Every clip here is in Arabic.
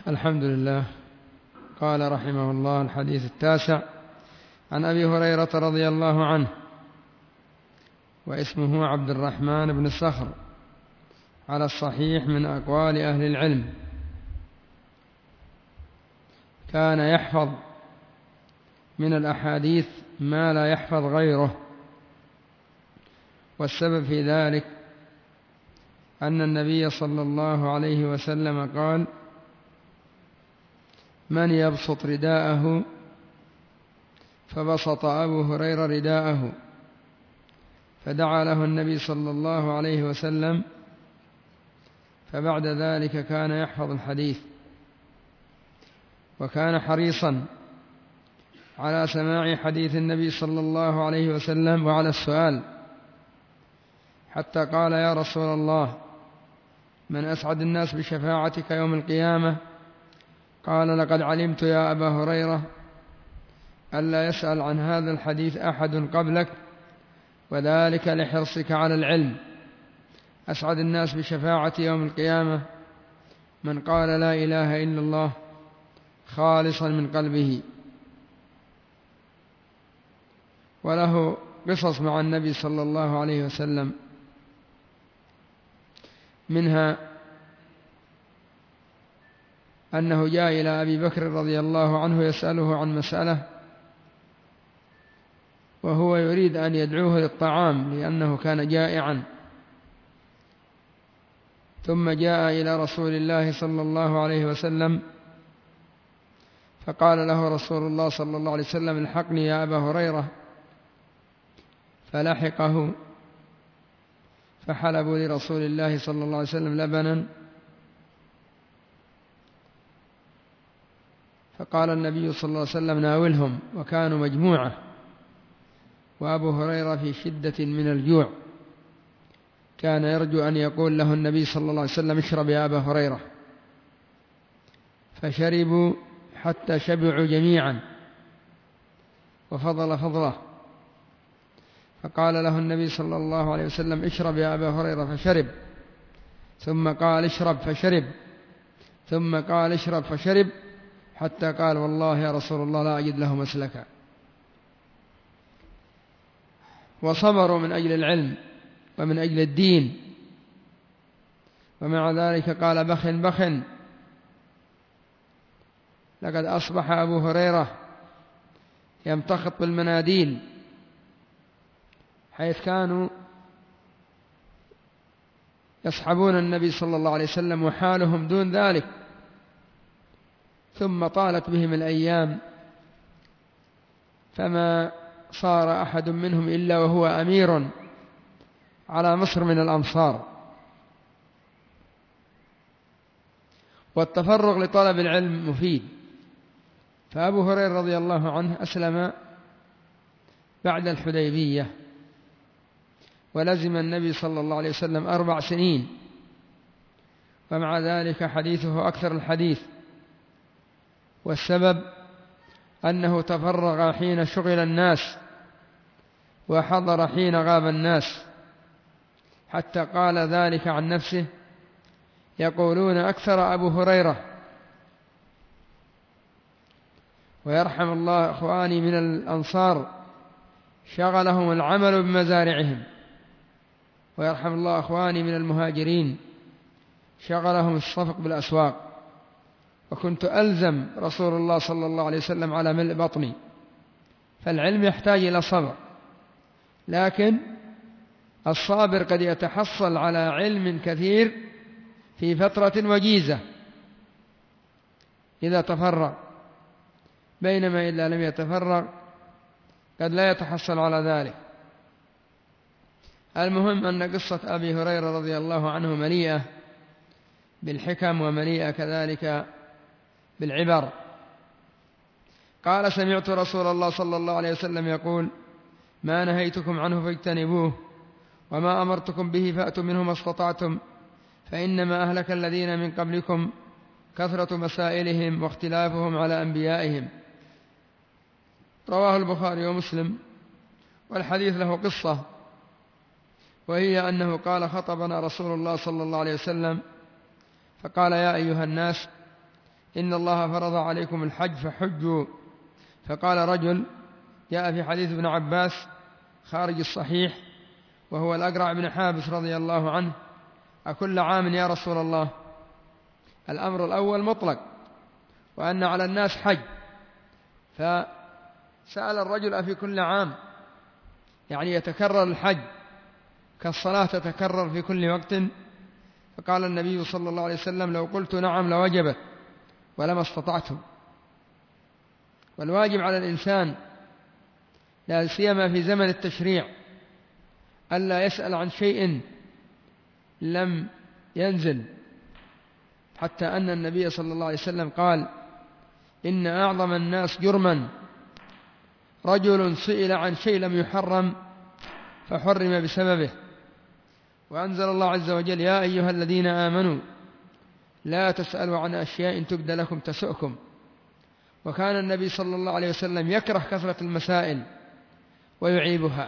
الحمد لله. قال رحمه الله: الحديث 9 عن أبي هريرة رضي الله عنه، واسمه عبد الرحمن بن الصخر على الصحيح من أقوال أهل العلم. كان يحفظ من الأحاديث ما لا يحفظ غيره، والسبب في ذلك أن النبي صلى الله عليه وسلم قال: من يبسط رداءه، فبسط أبو هريرة رداءه، فدعا له النبي صلى الله عليه وسلم، فبعد ذلك كان يحفظ الحديث، وكان حريصا على سماع حديث النبي صلى الله عليه وسلم وعلى السؤال، حتى قال: يا رسول الله، من أسعد الناس بشفاعتك يوم القيامة؟ قال: لقد علمت يا أبا هريرة ألا يسأل عن هذا الحديث أحد قبلك، وذلك لحرصك على العلم. أسعد الناس بشفاعتي يوم القيامة من قال لا إله إلا الله خالصا من قلبه. وله قصص مع النبي صلى الله عليه وسلم، منها أنه جاء إلى أبي بكر رضي الله عنه يسأله عن مسألة، وهو يريد أن يدعوه للطعام لأنه كان جائعا، ثم جاء إلى رسول الله صلى الله عليه وسلم، فقال له رسول الله صلى الله عليه وسلم: الحقني يا أبا هريرة، فلحقه، فحلبوا لرسول الله صلى الله عليه وسلم لبنا، فقال النبي صلى الله عليه وسلم: ناولهم. وكانوا مجموعة، وأبو هريرة في شدة من الجوع، كان يرجو أن يقول له النبي صلى الله عليه وسلم: اشرب يا أبا هريرة، فشربوا حتى شبعوا جميعا وفضل فضله، فقال له النبي صلى الله عليه وسلم: اشرب يا أبا هريرة، فشرب، ثم قال: اشرب، فشرب، ثم قال: اشرب، فشرب، حتى قال: والله يا رسول الله لا أجد له مسلكا. وصبروا من أجل العلم ومن أجل الدين، ومع ذلك قال: بخ بخ، لقد أصبح أبو هريرة يمتخط بالمناديل، حيث كانوا يصحبون النبي صلى الله عليه وسلم وحالهم دون ذلك، ثم طالت بهم الأيام، فما صار أحد منهم إلا وهو أمير على مصر من الأمصار. والتفرغ لطلب العلم مفيد، فأبو هريرة رضي الله عنه أسلم بعد الحديبية، ولزم النبي صلى الله عليه وسلم 4 سنين، ومع ذلك حديثه أكثر الحديث، والسبب أنه تفرغ حين شغل الناس، وحضر حين غاب الناس، حتى قال ذلك عن نفسه: يقولون أكثر أبو هريرة. ويرحم الله إخواني من الأنصار شغلهم العمل بمزارعهم، ويرحم الله إخواني من المهاجرين شغلهم الصفق بالأسواق. وكنت ألزم رسول الله صلى الله عليه وسلم على ملء بطني، فالعلم يحتاج إلى صبر، لكن الصابر قد يتحصل على علم كثير في فترة وجيزة إذا تفرغ، بينما إذا لم يتفرغ قد لا يتحصل على ذلك. المهم أن قصة أبي هريرة رضي الله عنه مليئة بالحكم، ومليئة كذلك بالعبر. قال: سمعت رسول الله صلى الله عليه وسلم يقول: ما نهيتكم عنه فاجتنبوه، وما أمرتكم به فأتوا منه ما استطعتم، فإنما أهلك الذين من قبلكم كثرة مسائلهم واختلافهم على أنبيائهم. رواه البخاري ومسلم. والحديث له قصة، وهي أنه قال: خطبنا رسول الله صلى الله عليه وسلم فقال: يا أيها الناس، إن الله فرض عليكم الحج فحجوا. فقال رجل جاء في حديث ابن عباس خارج الصحيح وهو الأقرع بن حابس رضي الله عنه: أكل عام يا رسول الله؟ الأمر الأول مطلق، وأن على الناس حج. فسأل الرجل: أفي كل عام؟ يعني يتكرر الحج كالصلاة تتكرر في كل وقت؟ فقال النبي صلى الله عليه وسلم: لو قلت نعم لوجبت ولما استطعتم. والواجب على الإنسان لا سيما في زمن التشريع ألا يسأل عن شيء لم ينزل، حتى أن النبي صلى الله عليه وسلم قال: إن أعظم الناس جرما رجل سئل عن شيء لم يحرم فحرم بسببه. وأنزل الله عز وجل: يا أيها الذين آمنوا لا تسألوا عن أشياء تبد لكم تسؤكم. وكان النبي صلى الله عليه وسلم يكره كثرة المسائل ويعيبها،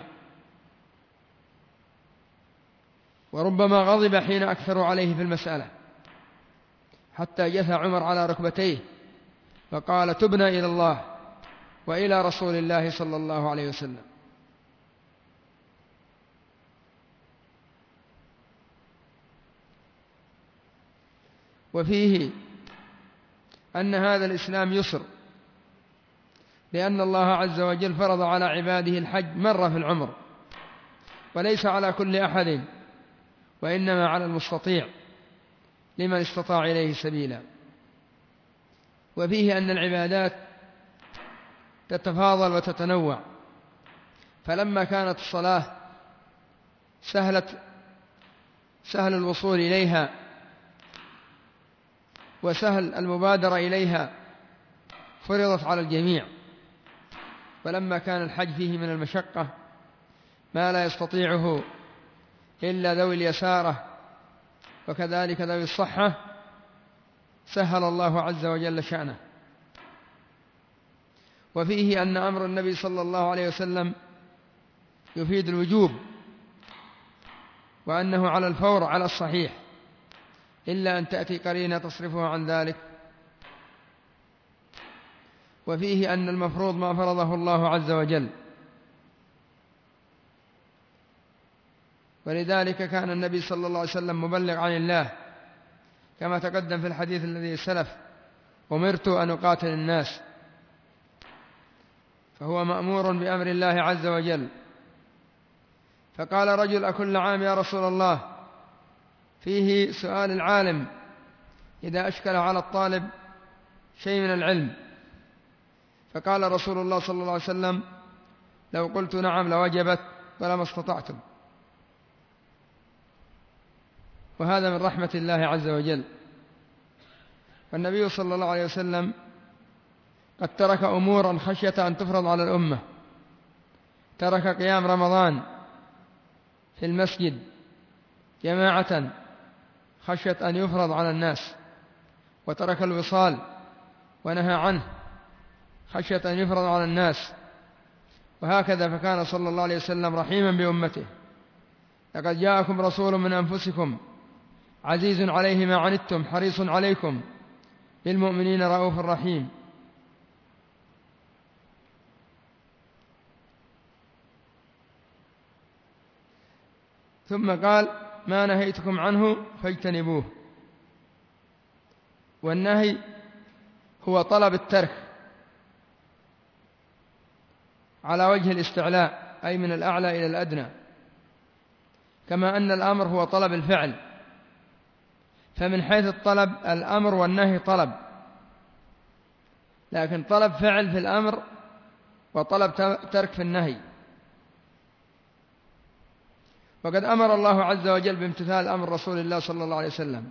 وربما غضب حين أكثروا عليه في المسألة، حتى جثى عمر على ركبتيه فقال: تبنا إلى الله وإلى رسول الله صلى الله عليه وسلم. وفيه أن هذا الإسلام يسر، لأن الله عز وجل فرض على عباده الحج مرة في العمر، وليس على كل أحد، وإنما على المستطيع لمن استطاع إليه سبيلا. وفيه أن العبادات تتفاضل وتتنوع، فلما كانت الصلاة سهل الوصول إليها وسهل المبادرة إليها فرضت على الجميع، ولما كان الحج فيه من المشقة ما لا يستطيعه إلا ذوي اليسارة وكذلك ذوي الصحة سهل الله عز وجل شأنه. وفيه أن أمر النبي صلى الله عليه وسلم يفيد الوجوب، وأنه على الفور على الصحيح، إلا أن تأتي قرينة تصرفه عن ذلك. وفيه أن المفروض ما فرضه الله عز وجل، ولذلك كان النبي صلى الله عليه وسلم مبلغ عن الله، كما تقدم في الحديث الذي سلف: أمرت أن أقاتل الناس. فهو مأمور بأمر الله عز وجل. فقال رجل: أكل عام يا رسول الله؟ فيه سؤال العالم إذا أشكل على الطالب شيء من العلم. فقال رسول الله صلى الله عليه وسلم: لو قلت نعم لوجبت ولما استطعتم. وهذا من رحمة الله عز وجل. والنبي صلى الله عليه وسلم قد ترك أمورا خشية أن تفرض على الأمة. ترك قيام رمضان في المسجد جماعة خشية أن يفرض على الناس، وترك الوصال ونهى عنه خشية أن يفرض على الناس. وهكذا فكان صلى الله عليه وسلم رحيما بأمته: لقد جاءكم رسول من أنفسكم عزيز عليه ما عنتم حريص عليكم بالمؤمنين رؤوف رحيم. ثم قال: ما نهيتكم عنه فاجتنبوه. والنهي هو طلب الترك على وجه الاستعلاء، أي من الأعلى إلى الأدنى، كما أن الأمر هو طلب الفعل. فمن حيث الطلب الأمر والنهي طلب، لكن طلب فعل في الأمر وطلب ترك في النهي. وقد أمر الله عز وجل بامتثال أمر رسول الله صلى الله عليه وسلم: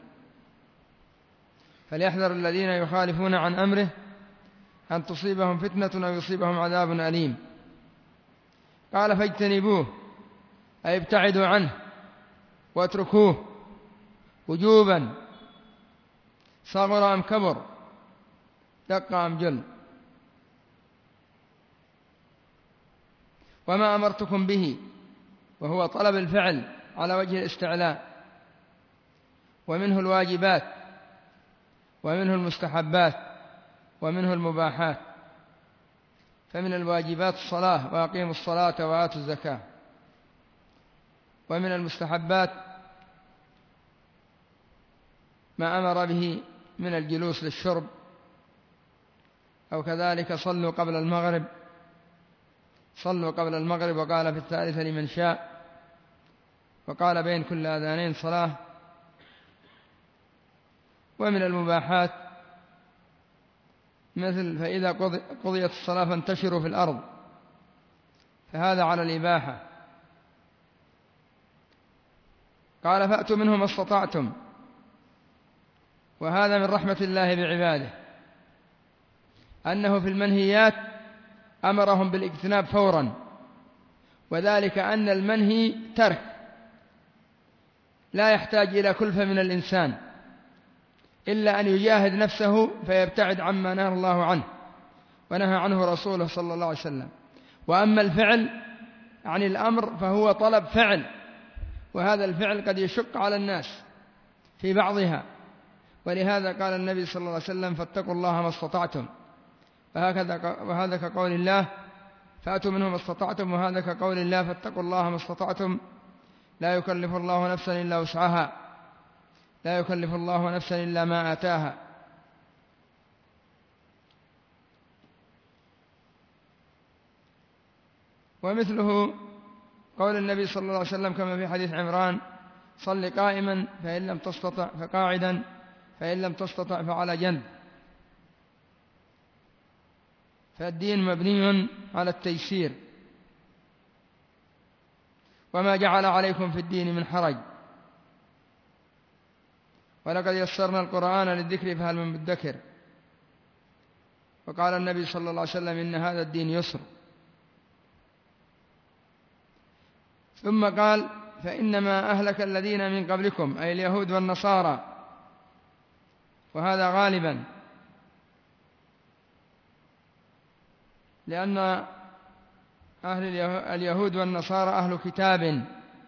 فليحذر الذين يخالفون عن أمره أن تصيبهم فتنة أو يصيبهم عذاب أليم. قال: فاجتنبوه، أي ابتعدوا عنه واتركوه وجوبا، صغر أم كبر، دق أم جل. وما أمرتكم به، وهو طلب الفعل على وجه الاستعلاء، ومنه الواجبات، ومنه المستحبات ومنه المباحات. فمن الواجبات الصلاة، وأقيموا الصلاة وآتوا الزكاة. ومن المستحبات ما أمر به من الجلوس للشرب، أو كذلك صلوا قبل المغرب، وقال في الثالثة لمن شاء، وقال بين كل أذانين صلاة. ومن المباحات مثل فإذا قضيت الصلاة فانتشروا في الأرض، فهذا على الإباحة. قال فأتوا منه ما استطعتم، وهذا من رحمة الله بعباده، أنه في المنهيات أمرهم بالاجتناب فورا، وذلك أن المنهي ترك لا يحتاج إلى كلفة من الإنسان إلا أن يجاهد نفسه فيبتعد عما نهى الله عنه ونهى عنه رسوله صلى الله عليه وسلم. وأما الفعل عن الأمر فهو طلب فعل، وهذا الفعل قد يشق على الناس في بعضها، ولهذا قال النبي صلى الله عليه وسلم فاتقوا الله ما استطعتم، وهذا كقول الله فأتوا منه ما استطعتم، وهذا كقول الله فاتقوا الله ما استطعتم. لا يكلف الله نفسا إلا وسعها، لا يكلف الله نفسا إلا ما آتاها. ومثله قول النبي صلى الله عليه وسلم كما في حديث عمران صل قائما فإن لم تستطع فقاعدا فإن لم تستطع فعلى جنب. فالدين مبني على التيسير، وما جعل عليكم في الدين من حرج، ولقد يسرنا القرآن للذكر فهل من مدكر. وقال النبي صلى الله عليه وسلم إن هذا الدين يسر. ثم قال فإنما أهلك الذين من قبلكم، أي اليهود والنصارى، وهذا غالبا، لأن اليهود والنصارى أهل كتاب،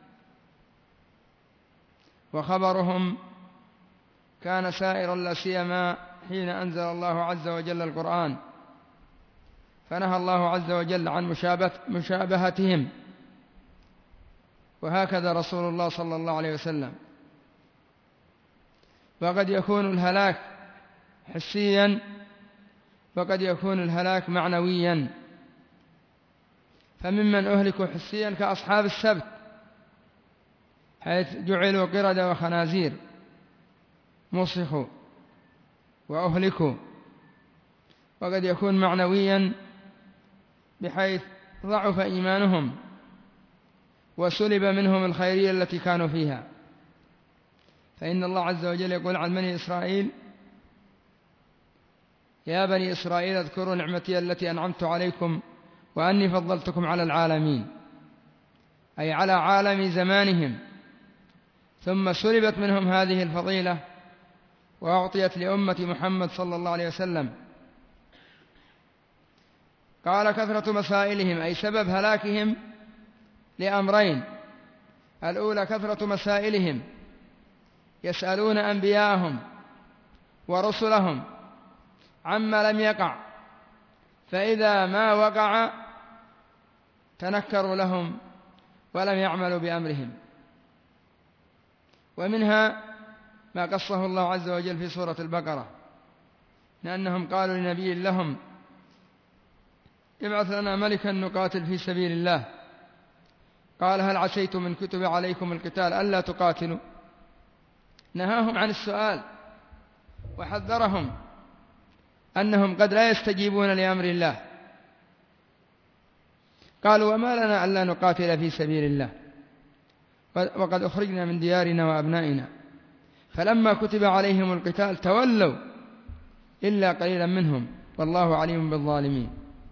وخبرهم كان سائرا لا سيما حين أنزل الله عز وجل القرآن، فنهى الله عز وجل عن مشابهتهم، وهكذا رسول الله صلى الله عليه وسلم. وقد يكون الهلاك حسيا، وقد يكون الهلاك معنويا. فممن أهلكوا حسيا كأصحاب السبت، حيث جعلوا قردة وخنازير مسخوا وأهلكوا. وقد يكون معنويا بحيث ضعف إيمانهم وسلب منهم الخيرية التي كانوا فيها. فإن الله عز وجل يقول عن بني إسرائيل يا بني إسرائيل اذكروا نعمتي التي أنعمت عليكم وأني فضلتكم على العالمين، أي على عالم زمانهم. ثم سلبت منهم هذه الفضيلة وأعطيت لأمة محمد صلى الله عليه وسلم. قال كثرة مسائلهم، أي سبب هلاكهم لأمرين: الأولى كثرة مسائلهم، يسألون أنبياءهم ورسلهم عما لم يقع، فإذا ما وقع تنكروا لهم ولم يعملوا بأمرهم. ومنها ما قصه الله عز وجل في سورة البقرة، لأنهم قالوا لنبي لهم ابعث لنا ملكا نقاتل في سبيل الله، قال هل عسيتم إن كتب عليكم القتال ألا تقاتلوا. نهاهم عن السؤال وحذرهم أنهم قد لا يستجيبون لأمر الله. قالوا وما لنا ألا نقاتل في سبيل الله وقد أخرجنا من ديارنا وأبنائنا. فلما كتب عليهم القتال تولوا إلا قليلا منهم والله عليم بالظالمين.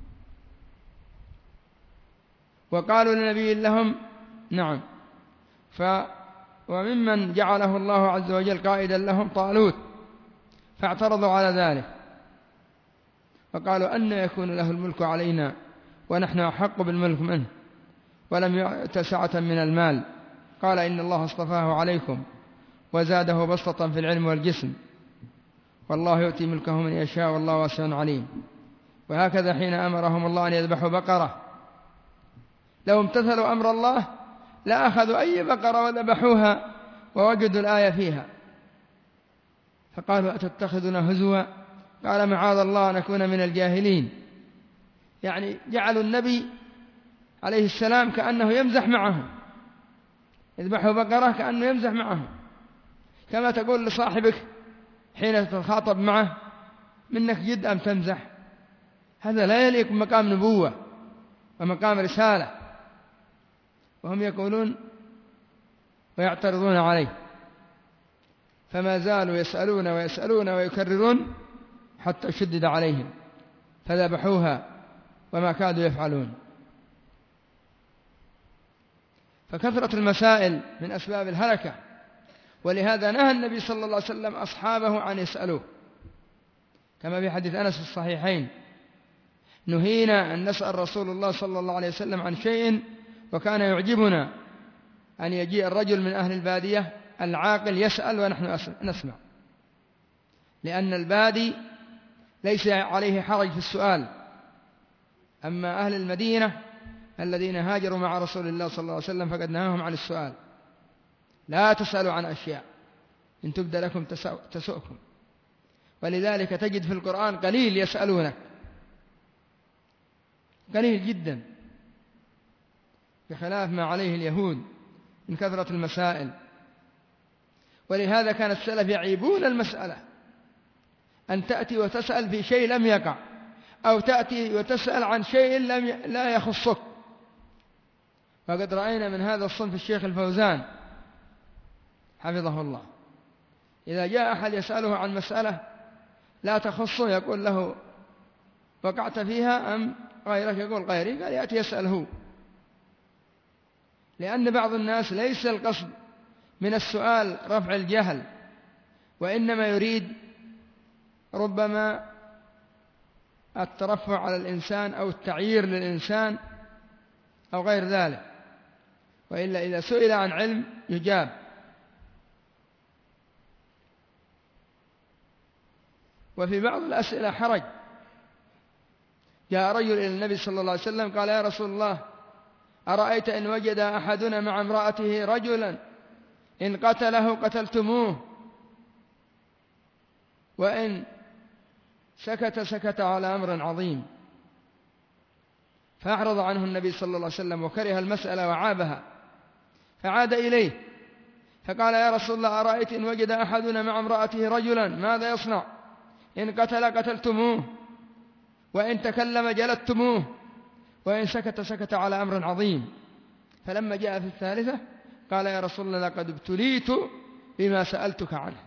وقالوا لنبي لهم نعم. وممن جعله الله عز وجل قائدا لهم طالوت، فاعترضوا على ذلك وقالوا أن يكون له الملك علينا ونحن أحق بالملك منه ولم يؤت سعة من المال، قال إن الله اصطفاه عليكم وزاده بسطة في العلم والجسم والله يؤتي ملكه من يشاء والله واسع عليم. وهكذا حين أمرهم الله أن يذبحوا بقرة، لو امتثلوا أمر الله لأخذوا أي بقرة وذبحوها ووجدوا الآية فيها، فقالوا أتتخذنا هزوا؟ قال معاذ الله أن نكون من الجاهلين. يعني جعلوا النبي عليه السلام كأنه يمزح معهم، يذبحوا بقرة كأنه يمزح معهم، كما تقول لصاحبك حين تتخاطب معه منك جد أم تمزح. هذا لا يليق بمقام نبوة ومقام رسالة، وهم يقولون ويعترضون عليه، فما زالوا يسألون ويسألون ويكررون حتى شدد عليهم فذبحوها وما كادوا يفعلون. فكثرة المسائل من أسباب الهلكة، ولهذا نهى النبي صلى الله عليه وسلم أصحابه أن يسألوه، كما في حديث أنس في الصحيحين: نهينا أن نسأل رسول الله صلى الله عليه وسلم عن شيء، وكان يعجبنا أن يجيء الرجل من أهل البادية العاقل يسأل ونحن نسمع، لأن البادي ليس عليه حرج في السؤال. أما أهل المدينة الذين هاجروا مع رسول الله صلى الله عليه وسلم فقد نهاهم عن السؤال: لا تسألوا عن أشياء إن تبد لكم تسؤكم. ولذلك تجد في القرآن قليل يسألونك، قليل جدا، بخلاف ما عليه اليهود من كثرة المسائل. ولهذا كان السلف يعيبون المسألة، أن تأتي وتسأل في شيء لم يقع، أو تأتي وتسأل عن شيء لا يخصك. وقد رأينا من هذا الصنف الشيخ الفوزان حفظه الله، إذا جاء أحد يسأله عن مسألة لا تخصه يقول له وقعت فيها أم غيرك؟ يقول غيري. قال يأتي يسأله، لأن بعض الناس ليس القصد من السؤال رفع الجهل، وإنما يريد ربما الترفع على الإنسان أو التعيير للإنسان أو غير ذلك، وإلا إذا سئل عن علم يجاب. وفي بعض الأسئلة حرج. جاء رجل إلى النبي صلى الله عليه وسلم قال: يا رسول الله، أرأيت إن وجد أحدنا مع امرأته رجلا إن قتله قتلتموه، وإن سكت على أمر عظيم. فأعرض عنه النبي صلى الله عليه وسلم وكره المسألة وعابها، فعاد إليه فقال: يا رسول الله، أرأيت إن وجد أحدنا مع امرأته رجلا ماذا يصنع؟ إن قتل قتلتموه، وإن تكلم جلدتموه، وإن سكت على أمر عظيم. فلما جاء في الثالثة قال: يا رسول الله، لقد ابتليت بما سألتك عنه.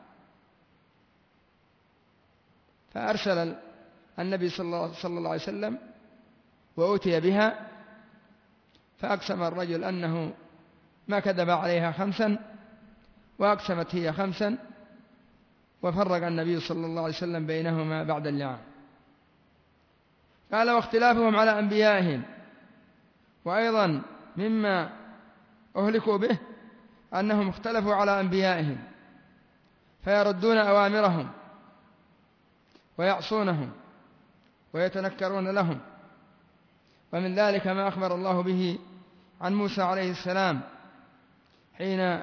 فأرسل النبي صلى الله عليه وسلم وأتي بها، فأقسم الرجل أنه ما كذب عليها 5، وأقسمت هي 5، وفرق النبي صلى الله عليه وسلم بينهما بعد اللعان. قال: واختلافهم على أنبيائهم، وأيضا مما أهلكوا به أنهم اختلفوا على أنبيائهم فيردون أوامرهم ويعصونهم ويتنكرون لهم. ومن ذلك ما أخبر الله به عن موسى عليه السلام حين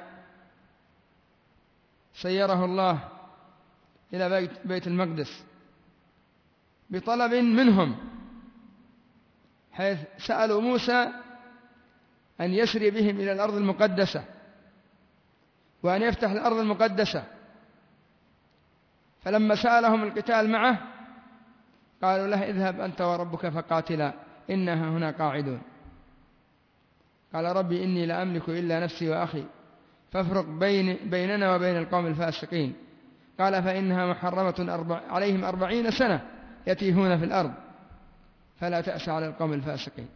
سيره الله إلى بيت المقدس بطلب منهم، حيث سألوا موسى أن يسري بهم إلى الأرض المقدسة وأن يفتح الأرض المقدسة. فلما سألهم القتال معه قالوا له: اذهب أنت وربك فقاتلا إنها هنا قاعدون. قال: ربي إني لا أملك إلا نفسي وأخي فافرق بيننا وبين القوم الفاسقين. قال: فإنها محرمة عليهم 40 سنة يتيهون في الأرض فلا تأس على القوم الفاسقين.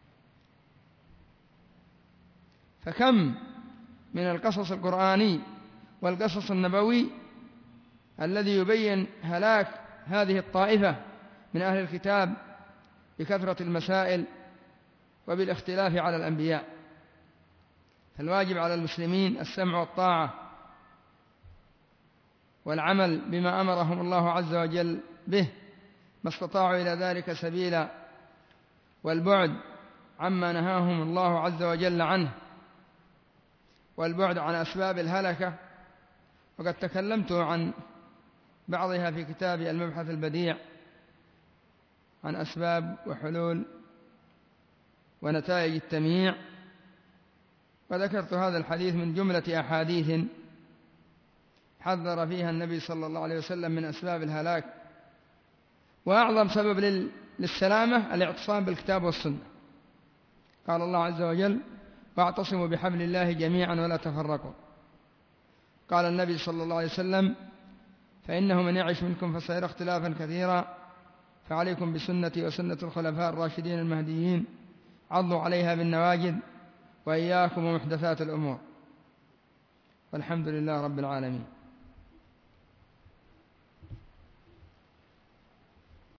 فكم من القصص القرآني والقصص النبوي الذي يبين هلاك هذه الطائفة من أهل الكتاب بكثرة المسائل وبالاختلاف على الأنبياء. فالواجب على المسلمين السمع والطاعة والعمل بما أمرهم الله عز وجل به ما استطاعوا إلى ذلك سبيلا، والبعد عما نهاهم الله عز وجل عنه، والبعد عن أسباب الهلكة. وقد تكلمت عن بعضها في كتاب المبحث البديع عن أسباب وحلول ونتائج التمييع، وذكرت هذا الحديث من جملة أحاديث حذر فيها النبي صلى الله عليه وسلم من أسباب الهلاك. وأعظم سبب للسلامة الاعتصام بالكتاب والسنة. قال الله عز وجل: واعتصموا بحبل الله جميعا ولا تفرقوا. قال النبي صلى الله عليه وسلم: فإنه من يعش منكم فسيرى اختلافا كثيرا، فعليكم بسنتي وسنة الخلفاء الراشدين المهديين، عضوا عليها بالنواجذ، وإياكم ومحدثات الأمور. والحمد لله رب العالمين.